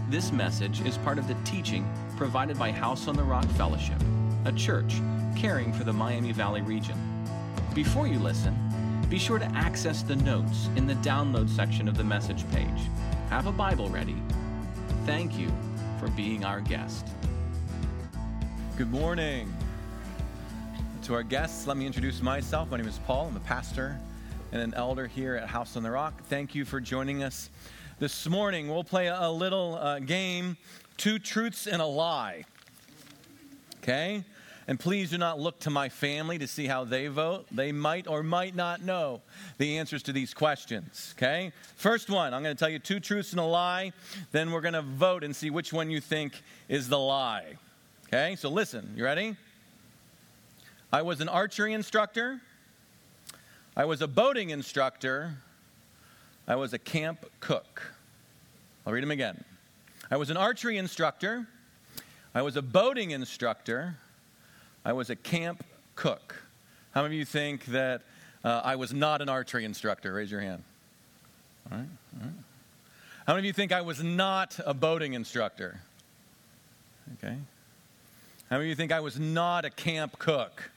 This message is part of the teaching provided by House on the Rock Fellowship, a church caring for the Miami Valley region. Before you listen, be sure to access the notes in the download section of the message page. Have a Bible ready. Thank you for being our guest. Good morning. To our guests, let me introduce myself. My name is Paul. I'm a pastor and an elder here at House on the Rock. Thank you for joining us. This morning, we'll play a little game, Two Truths and a Lie. Okay? And please do not look to my family to see how they vote. They might or might not know the answers to these questions. Okay? First one, I'm going to tell you two truths and a lie. Then we're going to vote and see which one you think is the lie. Okay? So listen, you ready? I was an archery instructor. I was a boating instructor. I was a camp cook. I'll read them again. I was an archery instructor. I was a boating instructor. I was a camp cook. How many of you think that I was not an archery instructor? Raise your hand. All right. How many of you think I was not a boating instructor? Okay. How many of you think I was not a camp cook?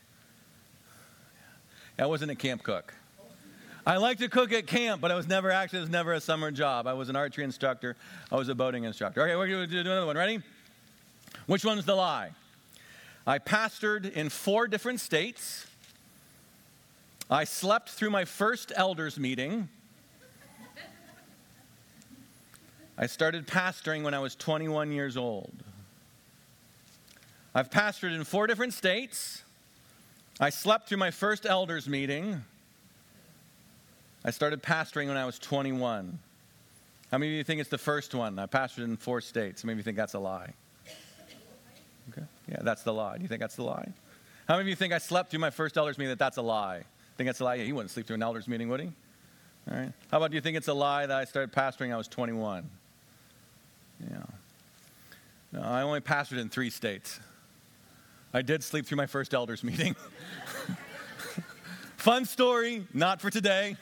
I wasn't a camp cook. I like to cook at camp, but it was never a summer job. I was an archery instructor. I was a boating instructor. Okay, we're going to do another one. Ready? Which one's the lie? I pastored in 4 different states. I slept through my first elders meeting. I started pastoring when I was 21 years old. I've pastored in 4 different states. I slept through my first elders meeting. I started pastoring when I was 21. How many of you think it's the first one? I pastored in 4 states. How many of you think that's a lie? Okay. Yeah, that's the lie. Do you think that's the lie? How many of you think I slept through my first elders meeting that's a lie? Think that's a lie? Yeah, he wouldn't sleep through an elders meeting, would he? All right. How about do you think it's a lie that I started pastoring when I was 21? Yeah. No, I only pastored in 3 states. I did sleep through my first elders meeting. Fun story, not for today.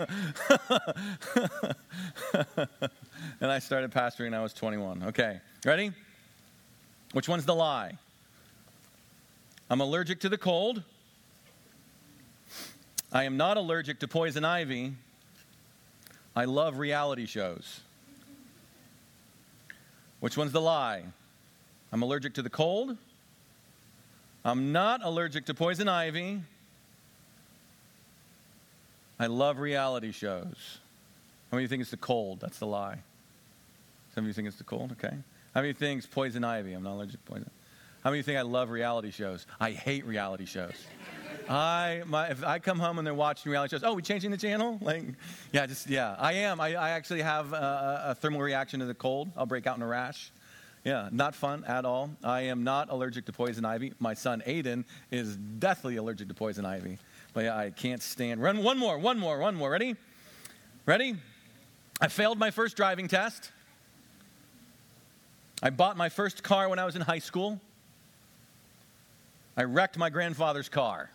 And I started pastoring when I was 21. Okay, ready? Which one's the lie? I'm allergic to the cold. I am not allergic to poison ivy. I love reality shows. Which one's the lie? I'm allergic to the cold. I'm not allergic to poison ivy. I love reality shows. How many of you think it's the cold? That's the lie. Some of you think it's the cold? Okay. How many of you think it's poison ivy? I'm not allergic to poison. How many of you think I love reality shows? I hate reality shows. If I come home and they're watching reality shows, we changing the channel? I am. I actually have a thermal reaction to the cold. I'll break out in a rash. Yeah, not fun at all. I am not allergic to poison ivy. My son Aiden is deathly allergic to poison ivy. But yeah, I can't stand. Run one more. Ready? I failed my first driving test. I bought my first car when I was in high school. I wrecked my grandfather's car.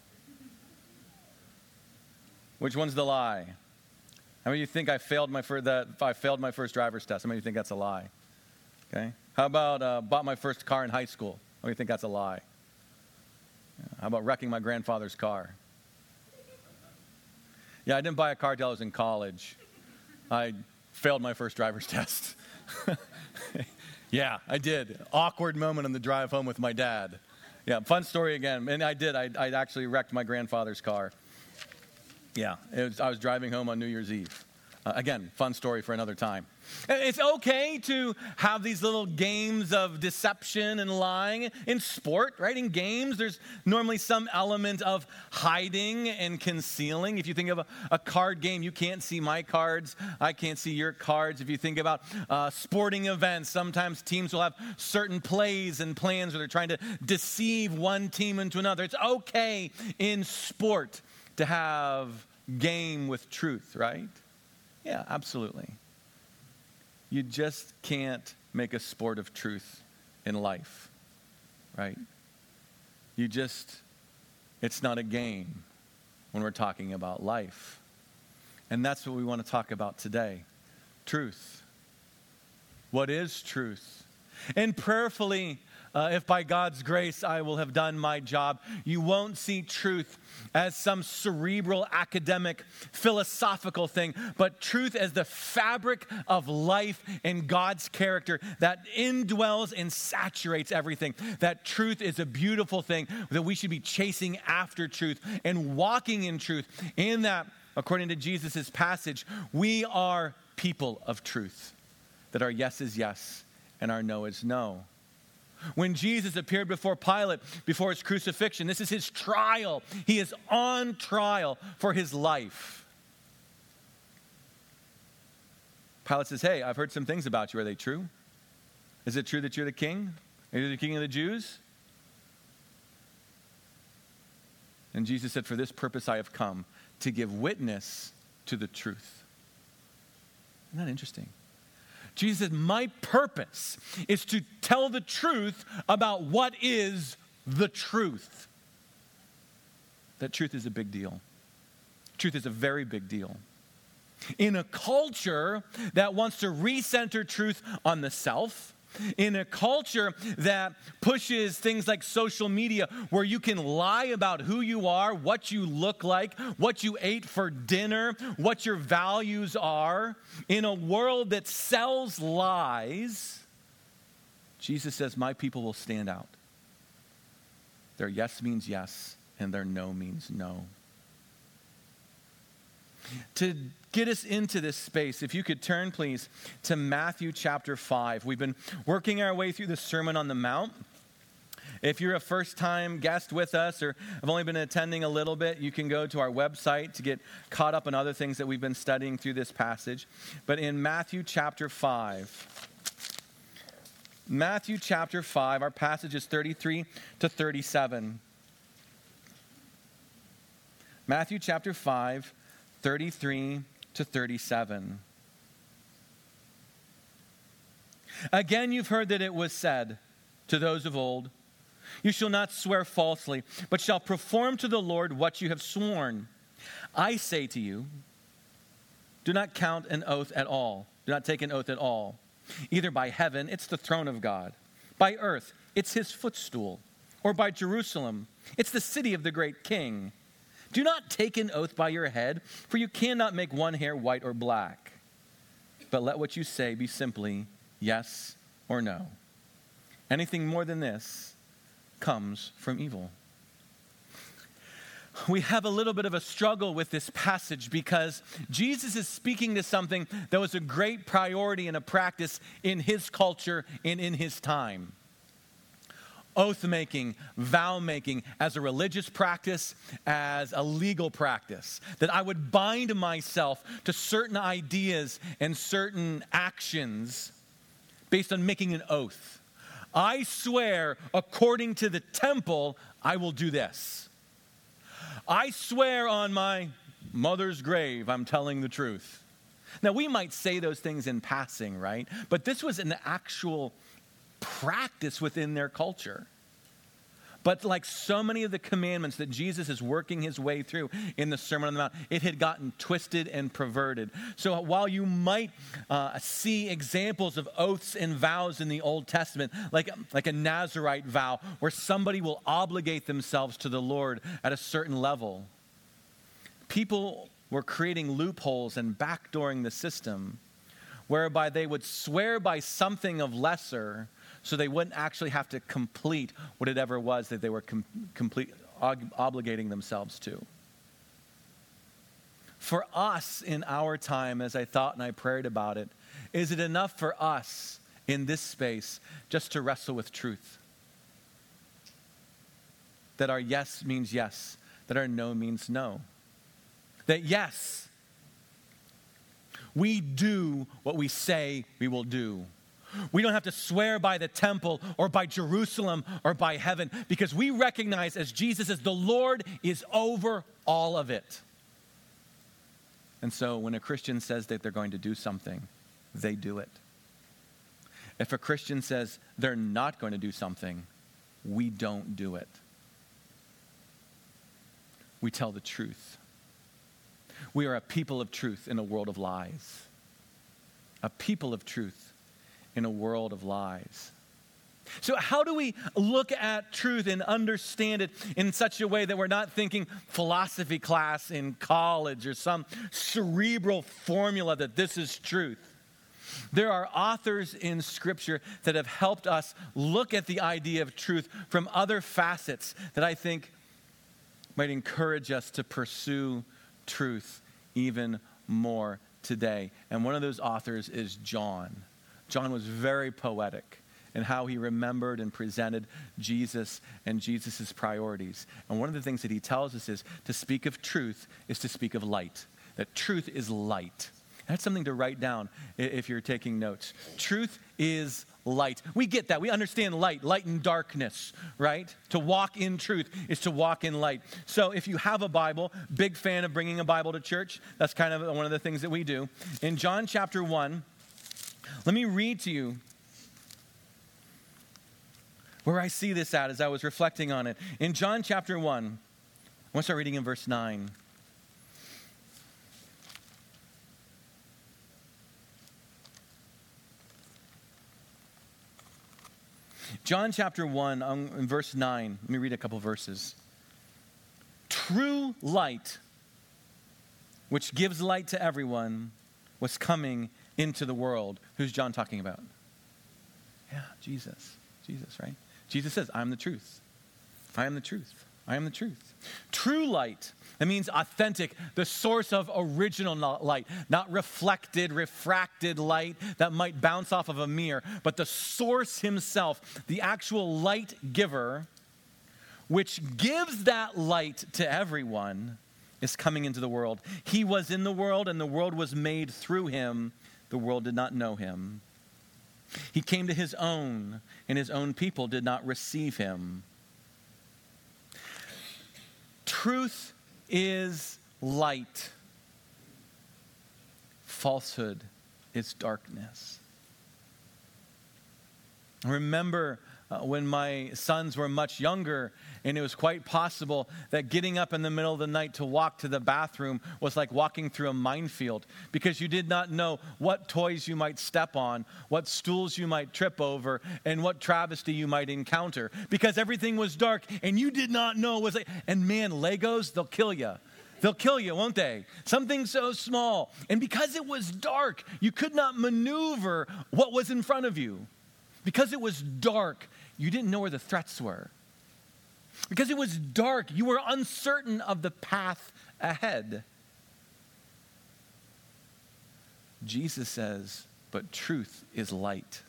Which one's the lie? How many of you think I failed my first driver's test? How many of you think that's a lie? Okay. How about bought my first car in high school? How many of you think that's a lie? How about wrecking my grandfather's car? Yeah, I didn't buy a car till I was in college. I failed my first driver's test. Yeah, I did. Awkward moment on the drive home with my dad. Yeah, fun story again. And I did. I actually wrecked my grandfather's car. Yeah, I was driving home on New Year's Eve. Again, fun story for another time. It's okay to have these little games of deception and lying in sport, right? In games, there's normally some element of hiding and concealing. If you think of a card game, you can't see my cards. I can't see your cards. If you think about sporting events, sometimes teams will have certain plays and plans where they're trying to deceive one team into another. It's okay in sport to have game with truth, right? Yeah, absolutely. You just can't make a sport of truth in life, right? It's not a game when we're talking about life. And that's what we want to talk about today, truth. what is truth. And prayerfully, if by God's grace I will have done my job, you won't see truth as some cerebral, academic, philosophical thing, but truth as the fabric of life and God's character that indwells and saturates everything. That truth is a beautiful thing, that we should be chasing after truth and walking in truth. In that, according to Jesus' passage, we are people of truth, that our yes is yes and our no is no. When Jesus appeared before Pilate, before his crucifixion, this is his trial. He is on trial for his life. Pilate says, hey, I've heard some things about you. Are they true? Is it true that you're the king? Are you the king of the Jews? And Jesus said, for this purpose I have come, to give witness to the truth. Isn't that interesting? Jesus said, my purpose is to tell the truth about what is the truth. That truth is a big deal. Truth is a very big deal. In a culture that wants to recenter truth on the self, in a culture that pushes things like social media where you can lie about who you are, what you look like, what you ate for dinner, what your values are, in a world that sells lies, Jesus says, my people will stand out. Their yes means yes, and their no means no. To get us into this space, if you could turn, please, to Matthew chapter 5. We've been working our way through the Sermon on the Mount. If you're a first-time guest with us or have only been attending a little bit, you can go to our website to get caught up on other things that we've been studying through this passage. But in Matthew chapter 5, our passage is 33 to 37. Matthew chapter 5, 33 to 37. Again, you've heard that it was said to those of old, you shall not swear falsely, but shall perform to the Lord what you have sworn. I say to you, do not count an oath at all. Do not take an oath at all. Either by heaven, it's the throne of God. By earth, it's his footstool. Or by Jerusalem, it's the city of the great king. Do not take an oath by your head, for you cannot make one hair white or black. But let what you say be simply yes or no. Anything more than this comes from evil. We have a little bit of a struggle with this passage because Jesus is speaking to something that was a great priority and a practice in his culture and in his time. Oath-making, vow-making as a religious practice, as a legal practice. That I would bind myself to certain ideas and certain actions based on making an oath. I swear, according to the temple, I will do this. I swear on my mother's grave, I'm telling the truth. Now, we might say those things in passing, right? But this was an actual practice within their culture. But like so many of the commandments that Jesus is working his way through in the Sermon on the Mount, it had gotten twisted and perverted. So while you might see examples of oaths and vows in the Old Testament, like a Nazirite vow, where somebody will obligate themselves to the Lord at a certain level, people were creating loopholes and backdooring the system whereby they would swear by something of lesser so they wouldn't actually have to complete what it ever was that they were obligating themselves to. For us in our time, as I thought and I prayed about it, is it enough for us in this space just to wrestle with truth? That our yes means yes, that our no means no. That yes, we do what we say we will do. We don't have to swear by the temple or by Jerusalem or by heaven because we recognize, as Jesus says, the Lord is over all of it. And so when a Christian says that they're going to do something, they do it. If a Christian says they're not going to do something, we don't do it. We tell the truth. We are a people of truth in a world of lies. A people of truth in a world of lies. So how do we look at truth and understand it in such a way that we're not thinking philosophy class in college or some cerebral formula that this is truth? There are authors in Scripture that have helped us look at the idea of truth from other facets that I think might encourage us to pursue truth even more today. And one of those authors is John. John was very poetic in how he remembered and presented Jesus and Jesus' priorities. And one of the things that he tells us is to speak of truth is to speak of light. That truth is light. That's something to write down if you're taking notes. Truth is light. We get that. We understand light and darkness, right? To walk in truth is to walk in light. So if you have a Bible, big fan of bringing a Bible to church. That's kind of one of the things that we do. In John chapter 1, let me read to you where I see this at as I was reflecting on it. In John chapter 1, I want to start reading in verse 9. John chapter 1, in verse 9. Let me read a couple verses. True light, which gives light to everyone, was coming into the world. Who's John talking about? Yeah, Jesus. Jesus, right? Jesus says, I'm the truth. I am the truth. I am the truth. True light, that means authentic, the source of original light, not reflected, refracted light that might bounce off of a mirror, but the source himself, the actual light giver, which gives that light to everyone, is coming into the world. He was in the world, and the world was made through him. The world did not know him. He came to his own, and his own people did not receive him. Truth is light. Falsehood is darkness. Remember when my sons were much younger, and it was quite possible that getting up in the middle of the night to walk to the bathroom was like walking through a minefield, because you did not know what toys you might step on, what stools you might trip over, and what travesty you might encounter, because everything was dark and you did not know what was like. And man, Legos, they'll kill you. They'll kill you, won't they? Something so small. And because it was dark, you could not maneuver what was in front of you. Because it was dark, you didn't know where the threats were. Because it was dark, you were uncertain of the path ahead. Jesus says, but truth is light.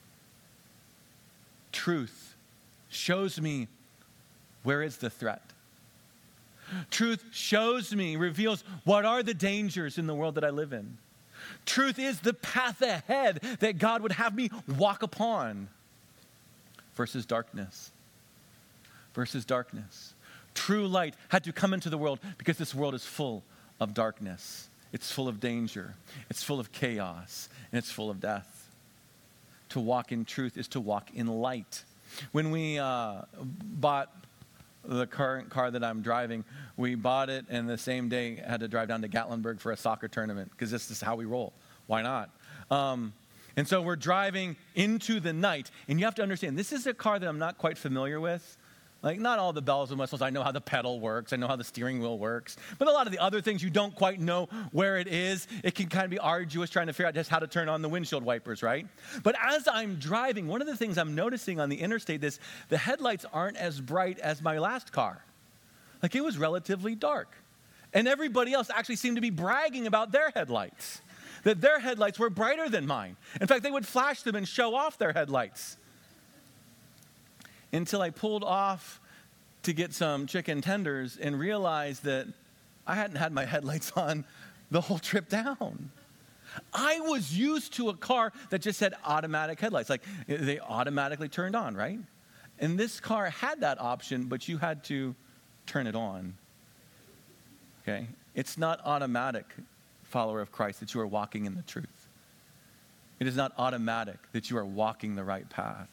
Truth shows me where is the threat. Truth shows me, reveals what are the dangers in the world that I live in. Truth is the path ahead that God would have me walk upon. Versus darkness. Versus darkness. True light had to come into the world because this world is full of darkness. It's full of danger. It's full of chaos. And it's full of death. To walk in truth is to walk in light. When we bought the current car that I'm driving, we bought it and the same day had to drive down to Gatlinburg for a soccer tournament because this is how we roll. Why not? And so we're driving into the night, and you have to understand, this is a car that I'm not quite familiar with. Like, not all the bells and whistles. I know how the pedal works. I know how the steering wheel works. But a lot of the other things, you don't quite know where it is. It can kind of be arduous trying to figure out just how to turn on the windshield wipers, right? But as I'm driving, one of the things I'm noticing on the interstate is the headlights aren't as bright as my last car. Like, it was relatively dark. And everybody else actually seemed to be bragging about their headlights, that their headlights were brighter than mine. In fact, they would flash them and show off their headlights. Until I pulled off to get some chicken tenders and realized that I hadn't had my headlights on the whole trip down. I was used to a car that just had automatic headlights. Like, they automatically turned on, right? And this car had that option, but you had to turn it on. Okay? It's not automatic, follower of Christ, that you are walking in the truth. It is not automatic that you are walking the right path.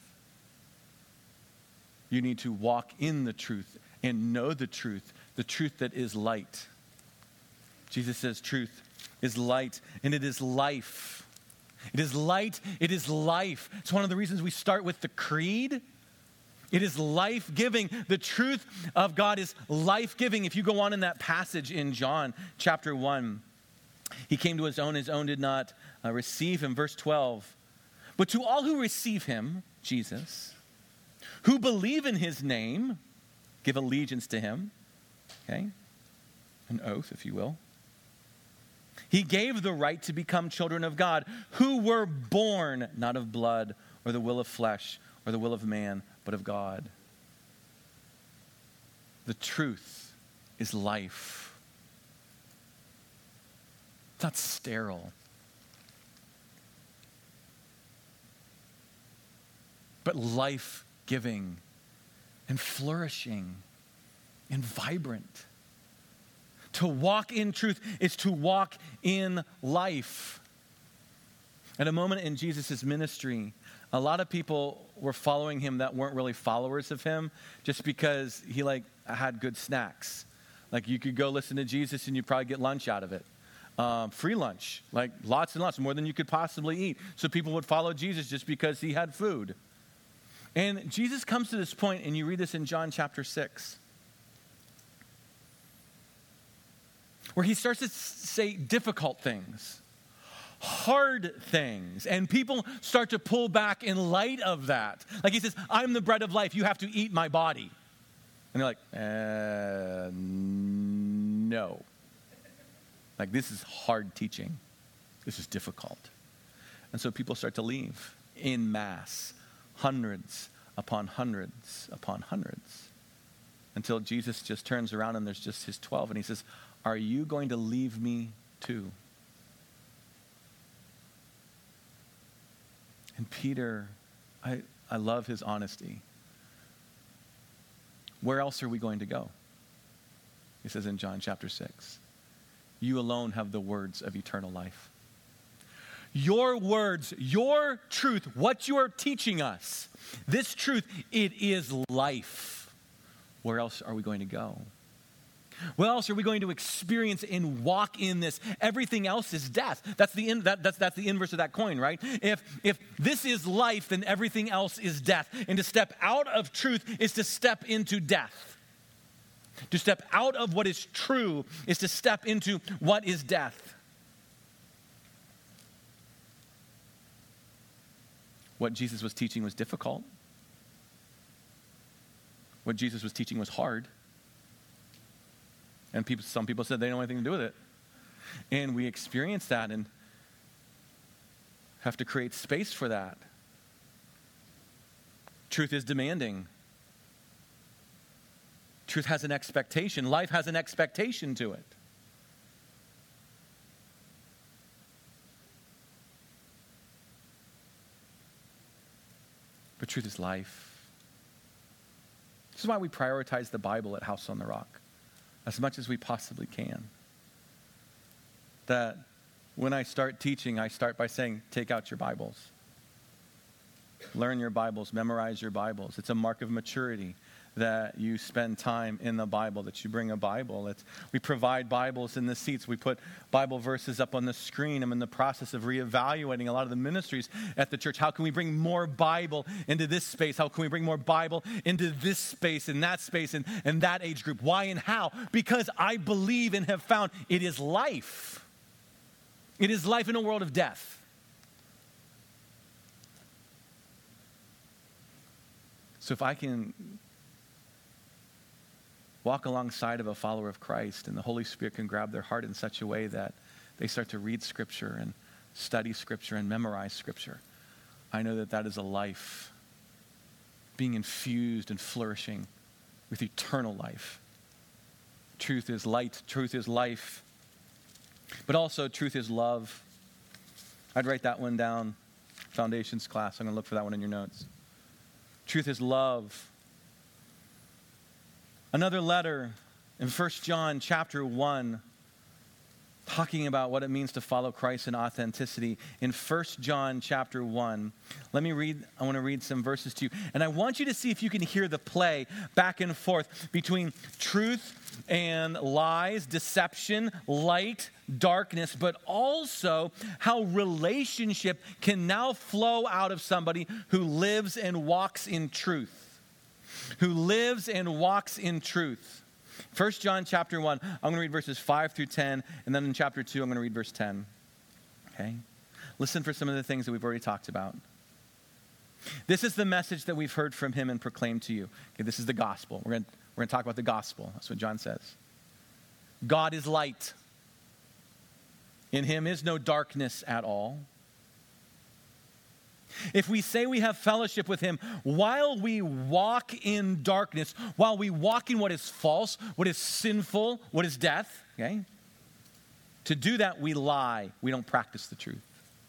You need to walk in the truth and know the truth that is light. Jesus says truth is light and it is life. It is light. It is life. It's one of the reasons we start with the creed. It is life-giving. The truth of God is life-giving. If you go on in that passage in John chapter 1, he came to his own did not receive him. Verse 12, but to all who receive him, Jesus, who believe in his name, give allegiance to him. Okay? An oath, if you will. He gave the right to become children of God, who were born not of blood or the will of flesh or the will of man, but of God. The truth is life. It's not sterile, but life-giving and flourishing and vibrant. To walk in truth is to walk in life. At a moment in Jesus' ministry, a lot of people were following him that weren't really followers of him just because he had good snacks. Like you could go listen to Jesus and you'd probably get lunch out of it. Free lunch, like lots and lots, more than you could possibly eat. So people would follow Jesus just because he had food. And Jesus comes to this point, and you read this in John chapter 6. Where he starts to say difficult things, hard things, and people start to pull back in light of that. Like he says, I'm the bread of life, you have to eat my body. And they're like, no. Like, this is hard teaching. This is difficult. And so people start to leave in mass, hundreds upon hundreds upon hundreds, until Jesus just turns around and there's just his 12, and he says, are you going to leave me too? And Peter, I love his honesty. Where else are we going to go? He says in John chapter 6, you alone have the words of eternal life. Your words, your truth, what you are teaching us, this truth, it is life. Where else are we going to go? What else are we going to experience and walk in this? Everything else is death. That's the inverse of that coin, right? If this is life, then everything else is death. And to step out of truth is to step into death. To step out of what is true is to step into what is death. What Jesus was teaching was difficult. What Jesus was teaching was hard. And some people said they don't want anything to do with it. And we experience that and have to create space for that. Truth is demanding. Truth has an expectation. Life has an expectation to it. But truth is life. This is why we prioritize the Bible at House on the Rock as much as we possibly can. That when I start teaching, I start by saying, take out your Bibles. Learn your Bibles, memorize your Bibles. It's a mark of maturity that you spend time in the Bible, that you bring a Bible. We provide Bibles in the seats. We put Bible verses up on the screen. I'm in the process of reevaluating a lot of the ministries at the church. How can we bring more Bible into this space? How can we bring more Bible into this space and that age group? Why and how? Because I believe and have found it is life. It is life in a world of death. So if I can walk alongside of a follower of Christ, and the Holy Spirit can grab their heart in such a way that they start to read Scripture and study Scripture and memorize Scripture, I know that that is a life being infused and flourishing with eternal life. Truth is light. Truth is life. But also, truth is love. I'd write that one down. Foundations class. I'm going to look for that one in your notes. Truth is love. Another letter in 1 John chapter 1, talking about what it means to follow Christ in authenticity. In 1 John chapter 1, I want to read some verses to you. And I want you to see if you can hear the play back and forth between truth and lies, deception, light, darkness, but also how relationship can now flow out of somebody who lives and walks in truth. Who lives and walks in truth. 1 John chapter 1, I'm going to read verses 5 through 10, and then in chapter 2, I'm going to read verse 10. Okay? Listen for some of the things that we've already talked about. This is the message that we've heard from him and proclaimed to you. Okay, this is the gospel. We're going to talk about the gospel. That's what John says. God is light. In him is no darkness at all. If we say we have fellowship with him while we walk in darkness, while we walk in what is false, what is sinful, what is death, okay? To do that, we lie. We don't practice the truth.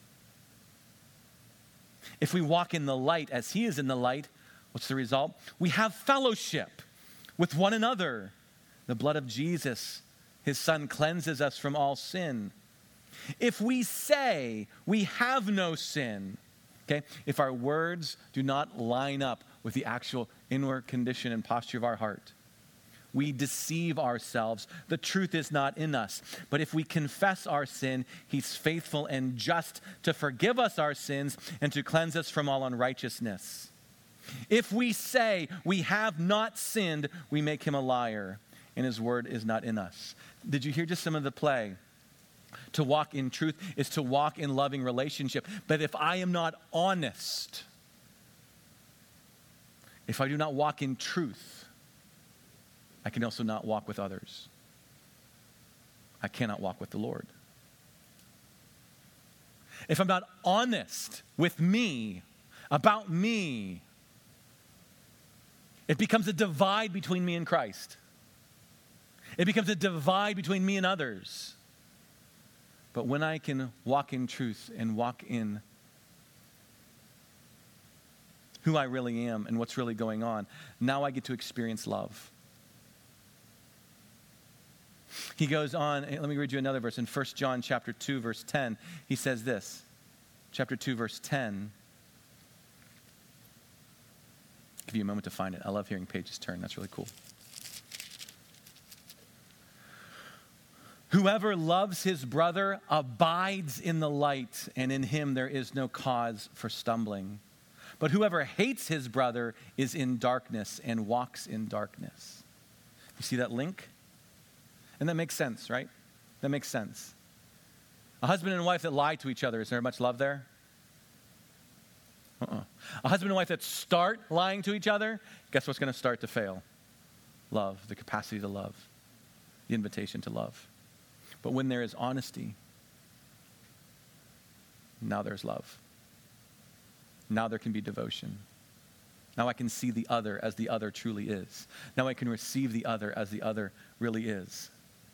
If we walk in the light as he is in the light, what's the result? We have fellowship with one another. The blood of Jesus, his son, cleanses us from all sin. If we say we have no sin, okay, if our words do not line up with the actual inward condition and posture of our heart, we deceive ourselves. The truth is not in us. But if we confess our sin, he's faithful and just to forgive us our sins and to cleanse us from all unrighteousness. If we say we have not sinned, we make him a liar, and his word is not in us. Did you hear just some of the play? To walk in truth is to walk in loving relationship. But if I am not honest, if I do not walk in truth, I can also not walk with others. I cannot walk with the Lord. If I'm not honest with me, about me, it becomes a divide between me and Christ. It becomes a divide between me and others. But when I can walk in truth and walk in who I really am and what's really going on, now I get to experience love. He goes on, let me read you another verse. In 1 John chapter 2, verse 10, he says this. Chapter 2, verse 10. I'll give you a moment to find it. I love hearing pages turn. That's really cool. Whoever loves his brother abides in the light, and in him there is no cause for stumbling. But whoever hates his brother is in darkness and walks in darkness. You see that link? And that makes sense, right? That makes sense. A husband and wife that lie to each other, is there much love there? A husband and wife that start lying to each other, guess what's going to start to fail? Love, the capacity to love, the invitation to love. But when there is honesty, now there's love. Now there can be devotion. Now I can see the other as the other truly is. Now I can receive the other as the other really is.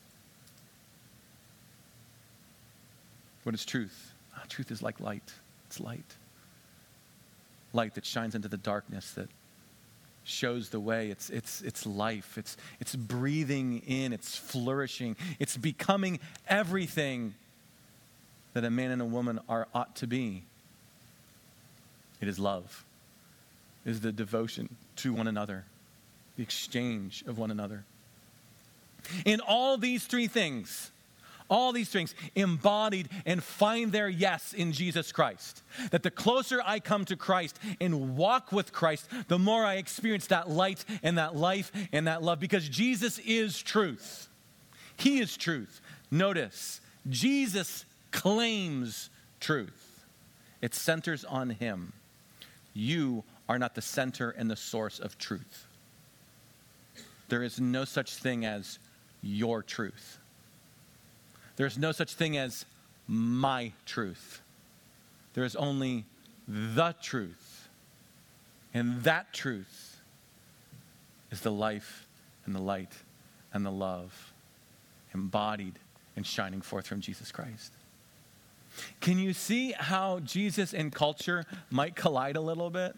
What is truth? Truth is like light. It's light. Light that shines into the darkness, that shows the way. It's life. It's breathing in. It's flourishing. It's becoming everything that a man and a woman ought to be. It is love. It is the devotion to one another, the exchange of one another. In all these things embodied and find their yes in Jesus Christ. That the closer I come to Christ and walk with Christ, the more I experience that light and that life and that love, because Jesus is truth. He is truth. Notice, Jesus claims truth. It centers on him. You are not the center and the source of truth. There is no such thing as your truth. There's no such thing as my truth. There is only the truth. And that truth is the life and the light and the love embodied and shining forth from Jesus Christ. Can you see how Jesus and culture might collide a little bit?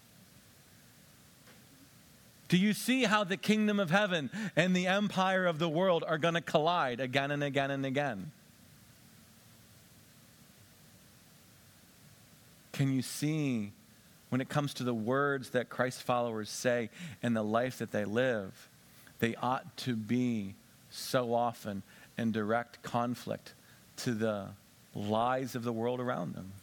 Do you see how the kingdom of heaven and the empire of the world are going to collide again and again and again? Can you see, when it comes to the words that Christ's followers say and the life that they live, they ought to be so often in direct conflict to the lies of the world around them.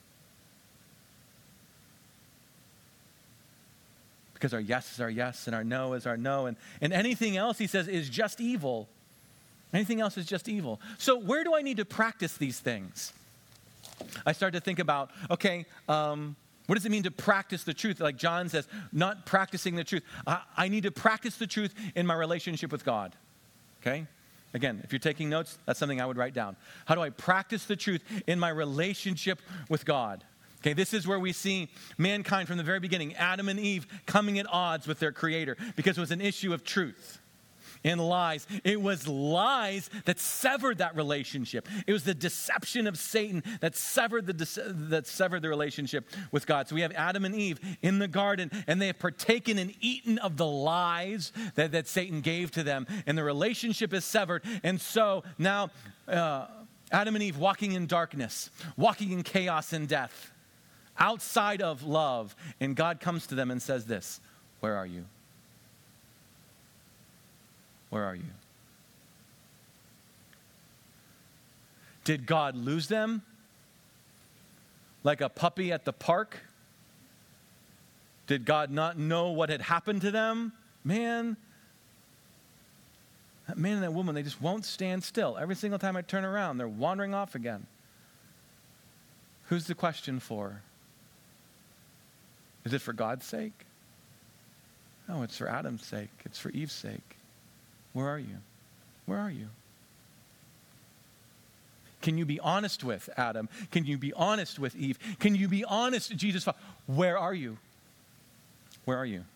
Because our yes is our yes and our no is our no. And anything else, he says, is just evil. Anything else is just evil. So where do I need to practice these things? I start to think about, okay, what does it mean to practice the truth? Like John says, not practicing the truth. I need to practice the truth in my relationship with God. Okay? Again, if you're taking notes, that's something I would write down. How do I practice the truth in my relationship with God? Okay, this is where we see mankind from the very beginning, Adam and Eve, coming at odds with their Creator because it was an issue of truth and lies. It was lies that severed that relationship. It was the deception of Satan that severed the relationship with God. So we have Adam and Eve in the garden, and they have partaken and eaten of the lies that Satan gave to them, and the relationship is severed. And so now Adam and Eve walking in darkness, walking in chaos and death, outside of love. And God comes to them and says this, where are you? Where are you? Did God lose them? Like a puppy at the park? Did God not know what had happened to them? Man, that man and that woman, they just won't stand still. Every single time I turn around, they're wandering off again. Who's the question for? Is it for God's sake? No, it's for Adam's sake. It's for Eve's sake. Where are you? Where are you? Can you be honest with Adam? Can you be honest with Eve? Can you be honest, Jesus? Where are you? Where are you?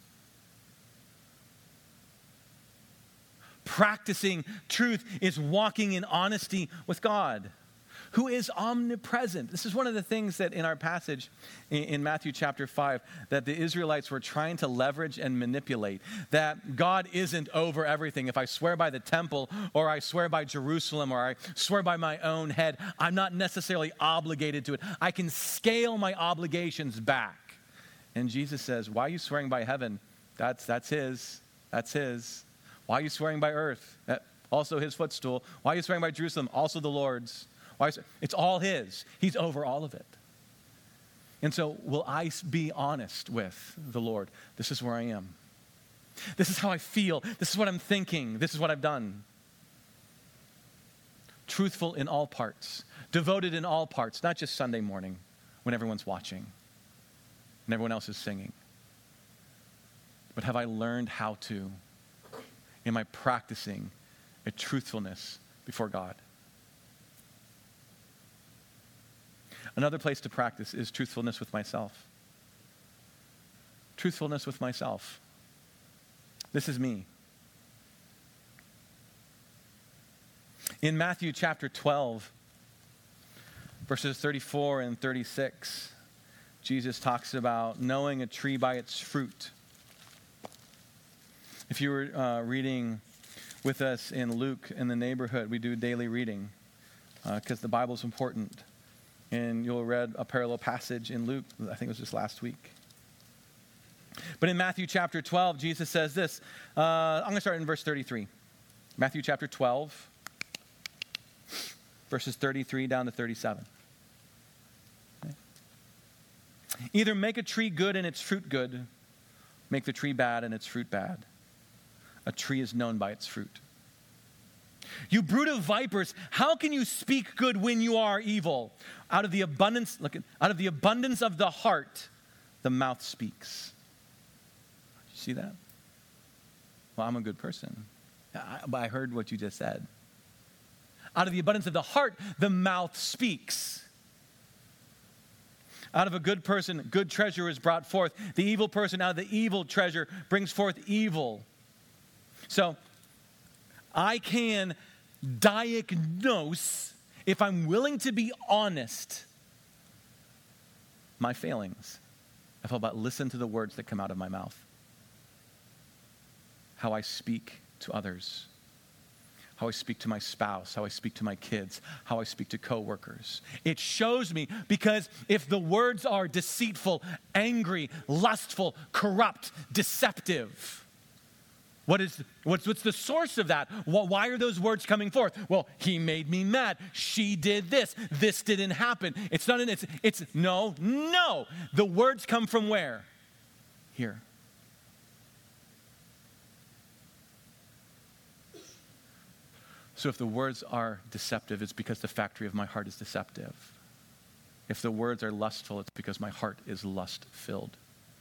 Practicing truth is walking in honesty with God, who is omnipresent. This is one of the things that in our passage in Matthew chapter 5 that the Israelites were trying to leverage and manipulate, that God isn't over everything. If I swear by the temple, or I swear by Jerusalem, or I swear by my own head, I'm not necessarily obligated to it. I can scale my obligations back. And Jesus says, why are you swearing by heaven? That's his. That's his. Why are you swearing by earth? Also his footstool. Why are you swearing by Jerusalem? Also the Lord's. It's all his. He's over all of it. And so will I be honest with the Lord? This is where I am. This is how I feel. This is what I'm thinking. This is what I've done. Truthful in all parts. Devoted in all parts. Not just Sunday morning when everyone's watching and everyone else is singing. But have I learned how to? Am I practicing a truthfulness before God? Another place to practice is truthfulness with myself. Truthfulness with myself. This is me. In Matthew chapter 12, verses 34 and 36, Jesus talks about knowing a tree by its fruit. If you were reading with us in Luke in the neighborhood, we do daily reading because the Bible's important. And you'll read a parallel passage in Luke, I think it was just last week. But in Matthew chapter 12, Jesus says this. I'm going to start in verse 33. Matthew chapter 12, verses 33 down to 37. Okay. Either make a tree good and its fruit good, make the tree bad and its fruit bad. A tree is known by its fruit. You brood of vipers, how can you speak good when you are evil? Out of the abundance of the heart, the mouth speaks. You see that? Well, I'm a good person. But I heard what you just said. Out of the abundance of the heart, the mouth speaks. Out of a good person, good treasure is brought forth. The evil person out of the evil treasure brings forth evil. So, I can diagnose, if I'm willing to be honest, my failings. If I'll but listen to the words that come out of my mouth. How I speak to others. How I speak to my spouse. How I speak to my kids. How I speak to coworkers. It shows me, because if the words are deceitful, angry, lustful, corrupt, deceptive, What's the source of that? Why are those words coming forth? Well, he made me mad. She did this. This didn't happen. It's not no. The words come from where? Here. So if the words are deceptive, it's because the factory of my heart is deceptive. If the words are lustful, it's because my heart is lust-filled.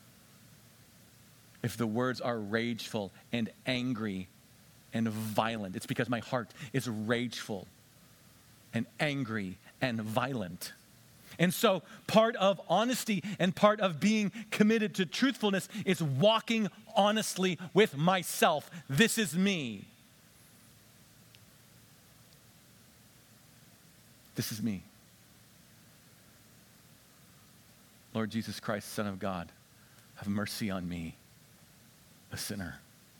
If the words are rageful and angry and violent, it's because my heart is rageful and angry and violent. And so part of honesty and part of being committed to truthfulness is walking honestly with myself. This is me. This is me. Lord Jesus Christ, Son of God, have mercy on me, a sinner.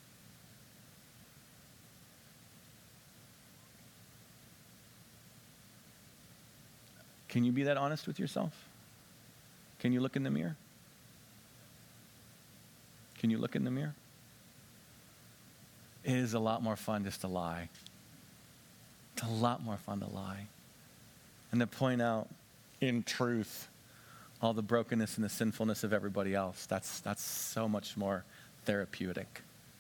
Can you be that honest with yourself? Can you look in the mirror? Can you look in the mirror? It is a lot more fun just to lie. It's a lot more fun to lie. And to point out in truth all the brokenness and the sinfulness of everybody else. That's so much more therapeutic.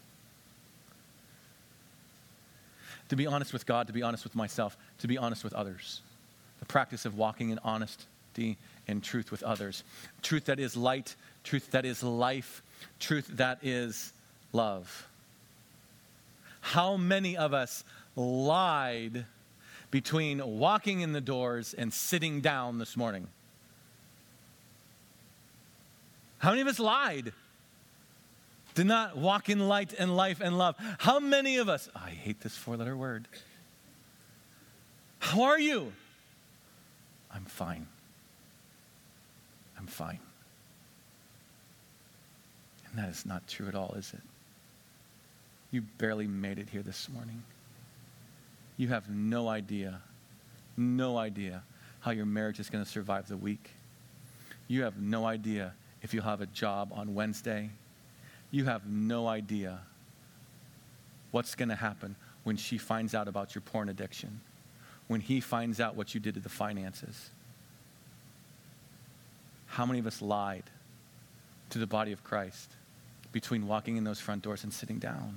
To be honest with God, to be honest with myself, to be honest with others. The practice of walking in honesty and truth with others. Truth that is light, truth that is life, truth that is love. How many of us lied between walking in the doors and sitting down this morning? How many of us lied? Did not walk in light and life and love. How many of us, I hate this 4-letter word. How are you? I'm fine. I'm fine. And that is not true at all, is it? You barely made it here this morning. You have no idea how your marriage is going to survive the week. You have no idea if you'll have a job on Wednesday. You have no idea what's going to happen when she finds out about your porn addiction, when he finds out what you did to the finances. How many of us lied to the body of Christ between walking in those front doors and sitting down?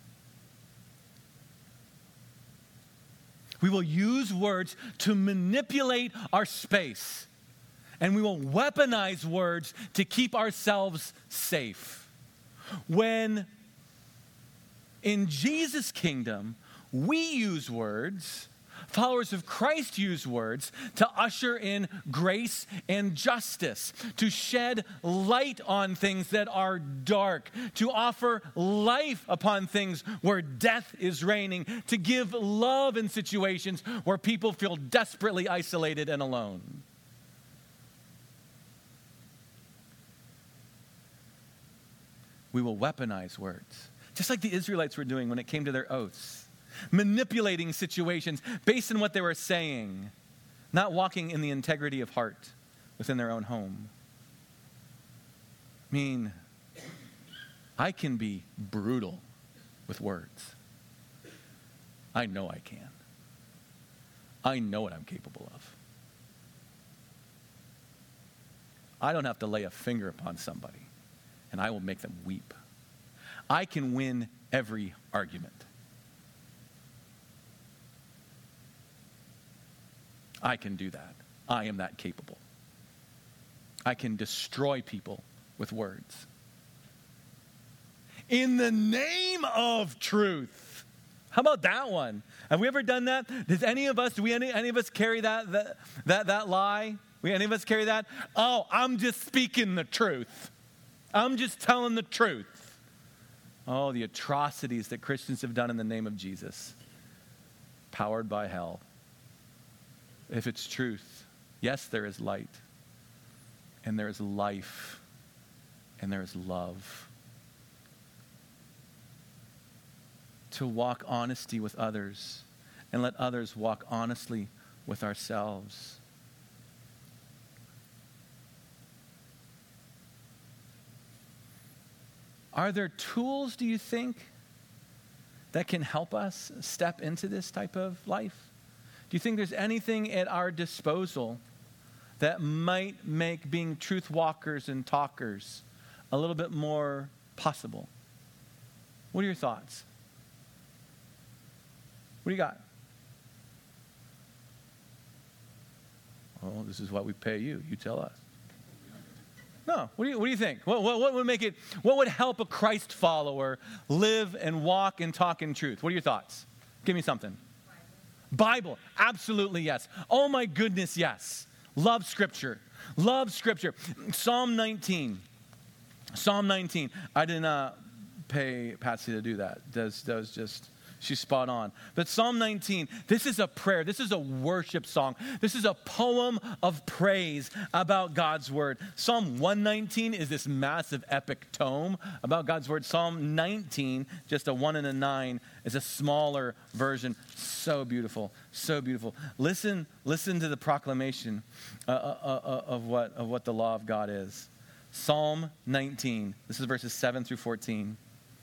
We will use words to manipulate our space, and we will weaponize words to keep ourselves safe. When in Jesus' kingdom, we use words, followers of Christ use words to usher in grace and justice, to shed light on things that are dark, to offer life upon things where death is reigning, to give love in situations where people feel desperately isolated and alone. We will weaponize words, just like the Israelites were doing when it came to their oaths, manipulating situations based on what they were saying, not walking in the integrity of heart within their own home. I mean, I can be brutal with words. I know I can. I know what I'm capable of. I don't have to lay a finger upon somebody, and I will make them weep. I can win every argument. I can do that. I am that capable. I can destroy people with words. In the name of truth. How about that one? Have we ever done that? Does any of us, any of us carry that lie? Any of us carry that? Oh, I'm just speaking the truth. I'm just telling the truth. Oh, the atrocities that Christians have done in the name of Jesus. Powered by hell. If it's truth, yes, there is light, and there is life, and there is love. To walk honesty with others, and let others walk honestly with ourselves. Are there tools, do you think, that can help us step into this type of life? Do you think there's anything at our disposal that might make being truth walkers and talkers a little bit more possible? What are your thoughts? What do you got? Oh, this is what we pay you. You tell us. No, what do you think? What would make it, what would help a Christ follower live and walk and talk in truth? What are your thoughts? Give me something. Bible, absolutely yes. Oh my goodness, yes. Love Scripture. Love Scripture. Psalm 19. I did not pay Patsy to do that. She's spot on. But Psalm 19, this is a prayer. This is a worship song. This is a poem of praise about God's word. Psalm 119 is this massive epic tome about God's word. Psalm 19, just a 1 and a 9, is a smaller version. So beautiful, so beautiful. Listen to the proclamation of what the law of God is. Psalm 19, this is verses 7 through 14.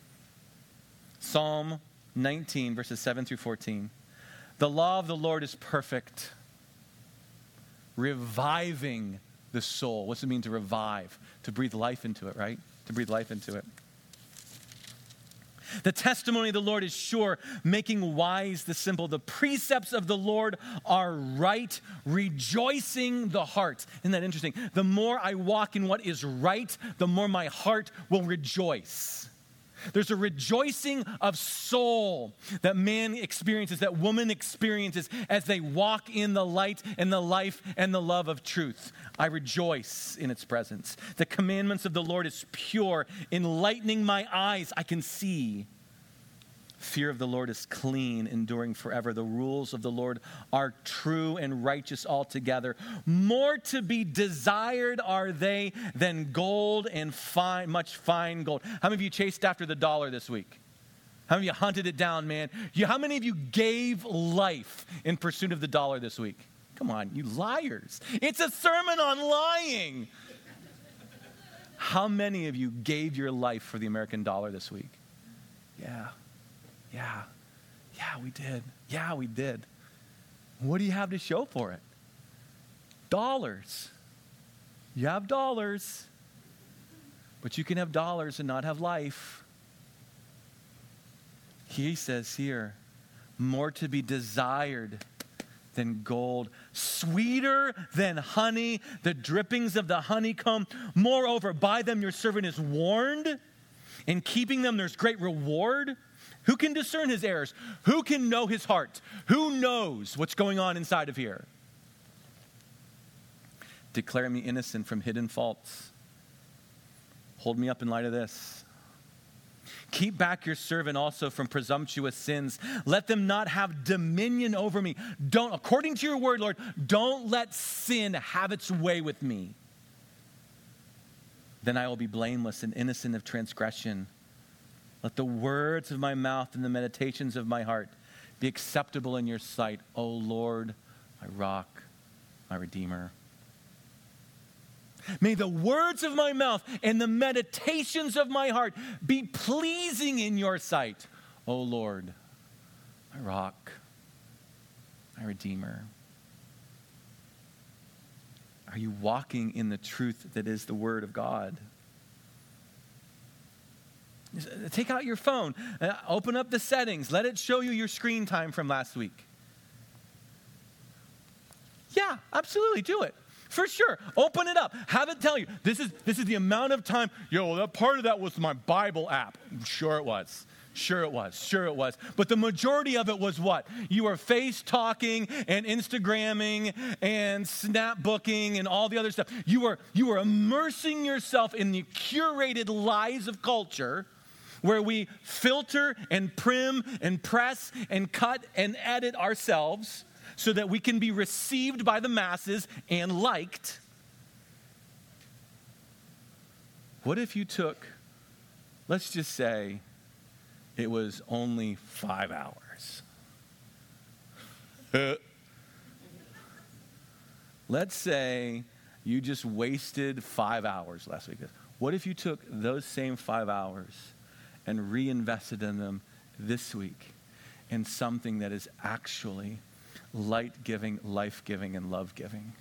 Psalm 19, verses 7 through 14. The law of the Lord is perfect, reviving the soul. What's it mean to revive? To breathe life into it, right? To breathe life into it. The testimony of the Lord is sure, making wise the simple. The precepts of the Lord are right, rejoicing the heart. Isn't that interesting? The more I walk in what is right, the more my heart will rejoice. There's a rejoicing of soul that man experiences, that woman experiences as they walk in the light and the life and the love of truth. I rejoice in its presence. The commandments of the Lord is pure, enlightening my eyes. I can see. Fear of the Lord is clean, enduring forever. The rules of the Lord are true and righteous altogether. More to be desired are they than gold and much fine gold. How many of you chased after the dollar this week? How many of you hunted it down, man? How many of you gave life in pursuit of the dollar this week? Come on, you liars. It's a sermon on lying. How many of you gave your life for the American dollar this week? Yeah, we did. What do you have to show for it? Dollars. You have dollars, but you can have dollars and not have life. He says here, more to be desired than gold, sweeter than honey, the drippings of the honeycomb. Moreover, by them your servant is warned. In keeping them, there's great reward. Who can discern his errors? Who can know his heart? Who knows what's going on inside of here? Declare me innocent from hidden faults. Hold me up in light of this. Keep back your servant also from presumptuous sins. Let them not have dominion over me. Don't, according to your word, Lord, don't let sin have its way with me. Then I will be blameless and innocent of transgression. Let the words of my mouth and the meditations of my heart be acceptable in your sight, O Lord, my rock, my redeemer. May the words of my mouth and the meditations of my heart be pleasing in your sight, O Lord, my rock, my redeemer. Are you walking in the truth that is the word of God? Take out your phone, open up the settings, let it show you your screen time from last week. Yeah, absolutely, do it. For sure. Open it up. Have it tell you, this is the amount of time. That part of that was my Bible app. Sure it was. But the majority of it was what? You were face talking and Instagramming and snapbooking and all the other stuff. You were immersing yourself in the curated lies of culture where we filter and prim and press and cut and edit ourselves so that we can be received by the masses and liked. What if you took, let's just say, it was only 5 hours. Let's say you just wasted 5 hours last week. What if you took those same 5 hours and reinvested in them this week in something that is actually light-giving, life-giving, and love-giving.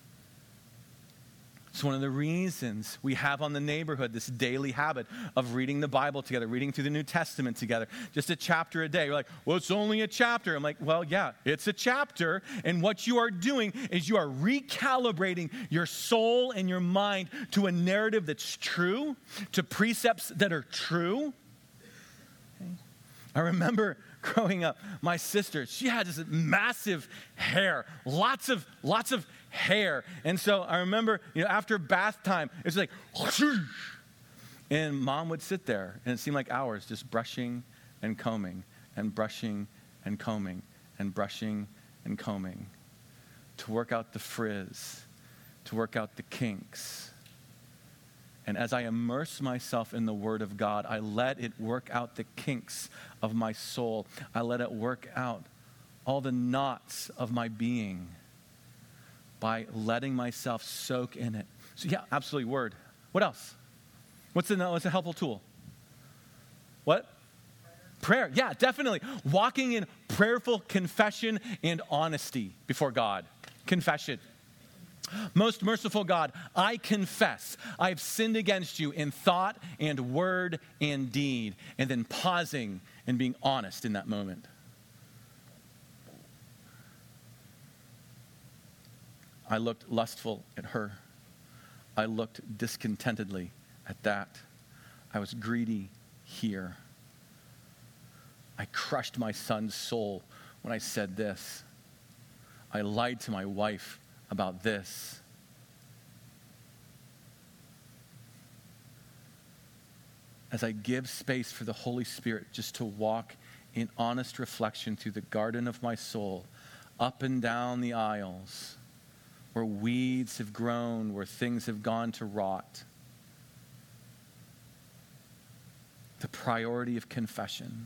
It's one of the reasons we have on the neighborhood this daily habit of reading the Bible together, reading through the New Testament together, just a chapter a day. You're like, well, it's only a chapter. I'm like, well, yeah, it's a chapter. And what you are doing is you are recalibrating your soul and your mind to a narrative that's true, to precepts that are true. Okay. I remember growing up, my sister, she had this massive hair, lots of hair. And so I remember, after bath time, it's like, and mom would sit there, and it seemed like hours just brushing and combing and brushing and combing and brushing and combing to work out the frizz, to work out the kinks. And as I immerse myself in the Word of God, I let it work out the kinks of my soul. I let it work out all the knots of my being by letting myself soak in it. So yeah, absolutely, Word. What else? What's a helpful tool? What? Prayer. Yeah, definitely. Walking in prayerful confession and honesty before God. Confession. Most merciful God, I confess I have sinned against you in thought and word and deed. And then pausing and being honest in that moment. I looked lustful at her. I looked discontentedly at that. I was greedy here. I crushed my son's soul when I said this. I lied to my wife about this. As I give space for the Holy Spirit just to walk in honest reflection through the garden of my soul, up and down the aisles, where weeds have grown, where things have gone to rot. The priority of confession.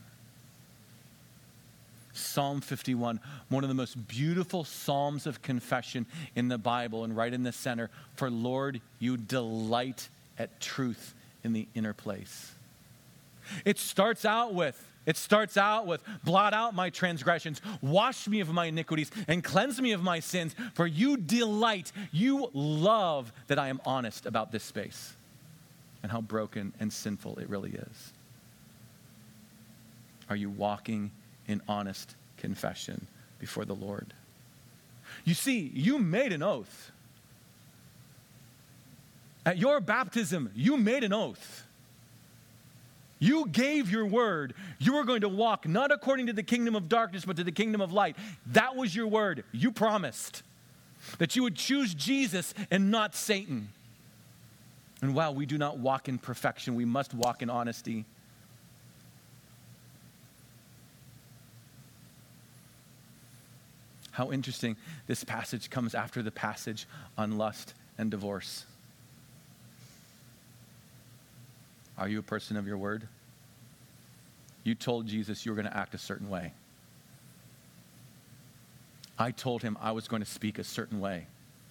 Psalm 51, one of the most beautiful psalms of confession in the Bible, and right in the center, for Lord, you delight at truth in the inner place. It starts out with, blot out my transgressions, wash me of my iniquities, and cleanse me of my sins, for you delight, you love that I am honest about this space and how broken and sinful it really is. Are you walking in honest confession before the Lord? You see, you made an oath. At your baptism, you made an oath. You gave your word. You were going to walk not according to the kingdom of darkness, but to the kingdom of light. That was your word. You promised that you would choose Jesus and not Satan. And while we do not walk in perfection, we must walk in honesty. How interesting this passage comes after the passage on lust and divorce. Are you a person of your word? You told Jesus you were going to act a certain way. I told him I was going to speak a certain way.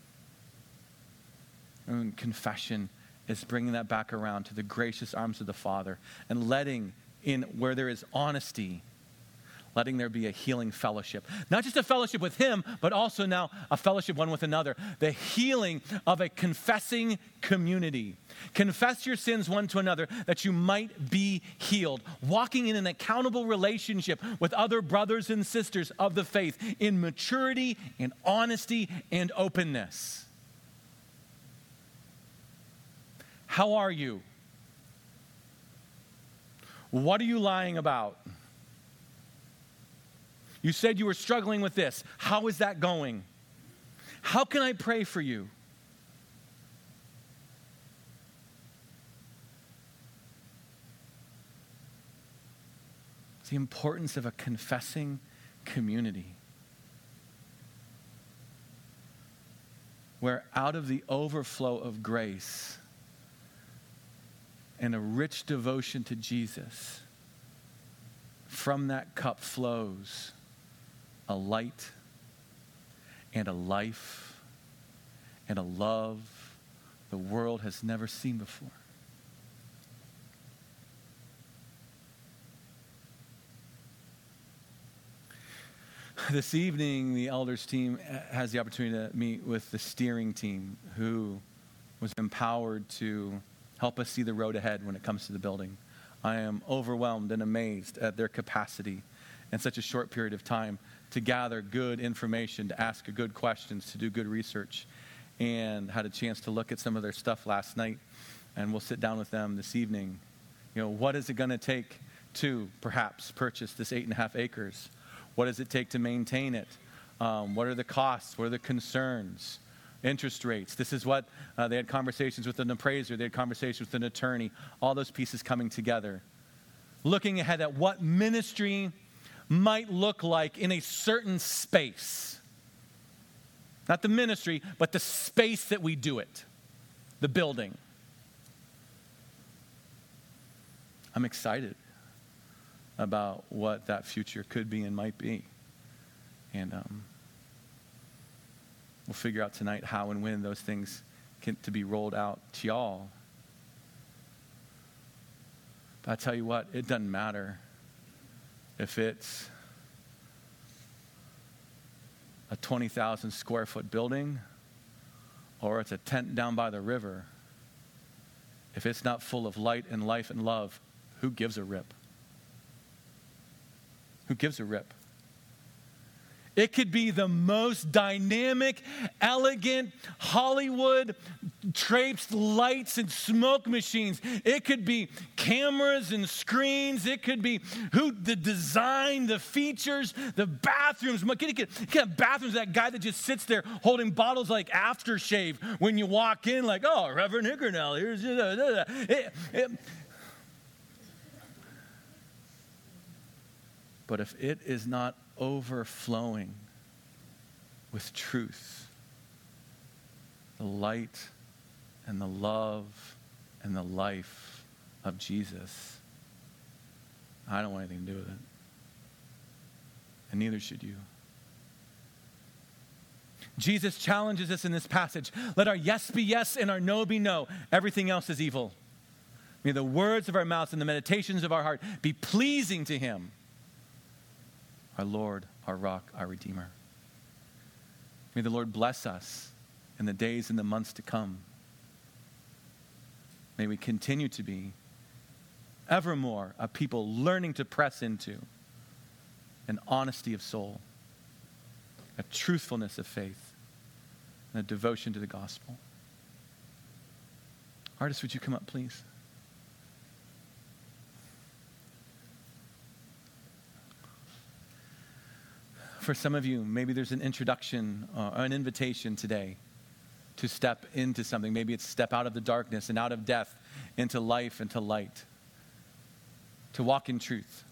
And confession is bringing that back around to the gracious arms of the Father and letting in where there is honesty, letting there be a healing fellowship. Not just a fellowship with him, but also now a fellowship one with another. The healing of a confessing community. Confess your sins one to another that you might be healed. Walking in an accountable relationship with other brothers and sisters of the faith in maturity and honesty and openness. How are you? What are you lying about? You said you were struggling with this. How is that going? How can I pray for you? It's the importance of a confessing community, where out of the overflow of grace and a rich devotion to Jesus, from that cup flows a light and a life and a love the world has never seen before. This evening, the elders team has the opportunity to meet with the steering team who was empowered to help us see the road ahead when it comes to the building. I am overwhelmed and amazed at their capacity in such a short period of time to gather good information, to ask good questions, to do good research, and had a chance to look at some of their stuff last night. And we'll sit down with them this evening. What is it going to take to perhaps purchase this 8.5 acres? What does it take to maintain it? What are the costs? What are the concerns? Interest rates. This is what they had conversations with an appraiser. They had conversations with an attorney. All those pieces coming together. Looking ahead at what ministry might look like in a certain space. Not the ministry, but the space that we do it. The building. I'm excited about what that future could be and might be. And we'll figure out tonight how and when those things to be rolled out to y'all. But I tell you what, it doesn't matter if it's a 20,000 square foot building or it's a tent down by the river. If it's not full of light and life and love, who gives a rip? Who gives a rip? It could be the most dynamic, elegant, Hollywood traipsed lights and smoke machines. It could be cameras and screens. It could be the design, the features, the bathrooms. You can have bathrooms, that guy that just sits there holding bottles like aftershave when you walk in, like, oh, Reverend Hickernell, here's... But if it is not overflowing with truth, the light and the love and the life of Jesus, I don't want anything to do with it. And neither should you. Jesus challenges us in this passage. Let our yes be yes and our no be no. Everything else is evil. May the words of our mouths and the meditations of our heart be pleasing to him, our Lord, our rock, our Redeemer. May the Lord bless us in the days and the months to come. May we continue to be evermore a people learning to press into an honesty of soul, a truthfulness of faith, and a devotion to the gospel. Artists, would you come up, please? For some of you, maybe there's an introduction or an invitation today to step into something. Maybe it's step out of the darkness and out of death into life and to light. To walk in truth.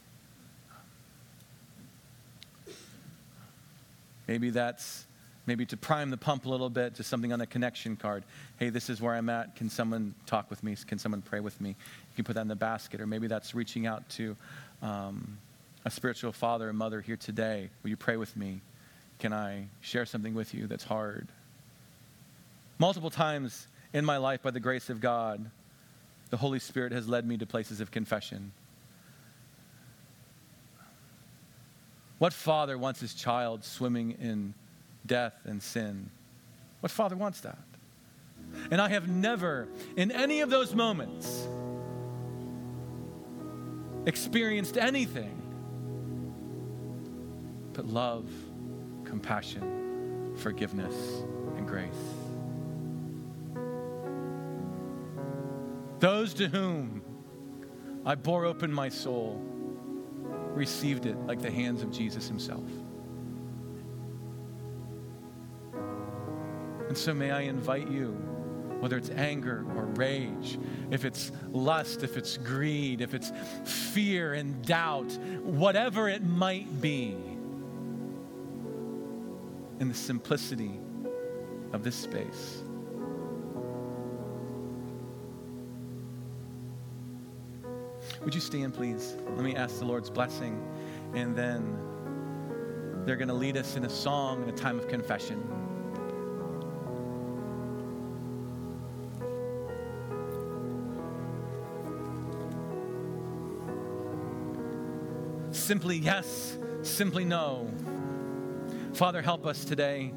Maybe that's to prime the pump a little bit, just something on the connection card. Hey, this is where I'm at. Can someone talk with me? Can someone pray with me? You can put that in the basket. Or maybe that's reaching out to a spiritual father and mother here today. Will you pray with me? Can I share something with you that's hard? Multiple times in my life, by the grace of God, the Holy Spirit has led me to places of confession. What father wants his child swimming in death and sin? What father wants that? And I have never, in any of those moments, experienced anything but love, compassion, forgiveness, and grace. Those to whom I bore open my soul received it like the hands of Jesus himself. And so may I invite you, whether it's anger or rage, if it's lust, if it's greed, if it's fear and doubt, whatever it might be, in the simplicity of this space. Would you stand, please? Let me ask the Lord's blessing, and then they're going to lead us in a song and a time of confession. Simply yes, simply no. Father, help us today.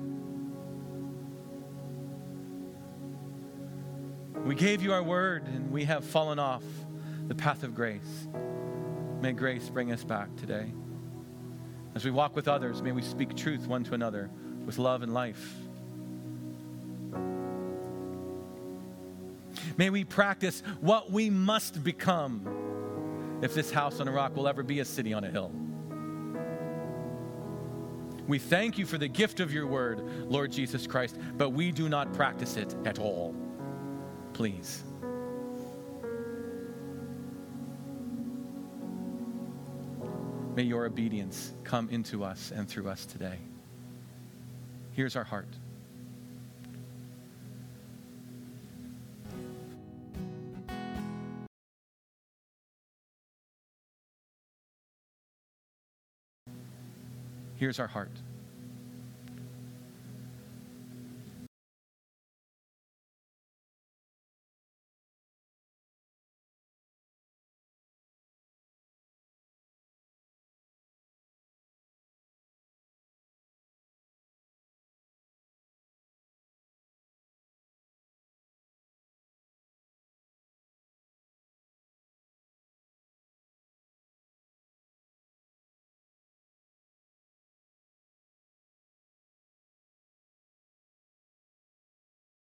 We gave you our word and we have fallen off the path of grace. May grace bring us back today. As we walk with others, may we speak truth one to another with love and life. May we practice what we must become if this house on a rock will ever be a city on a hill. We thank you for the gift of your word, Lord Jesus Christ, but we do not practice it at all. Please. May your obedience come into us and through us today. Here's our heart. Here's our heart.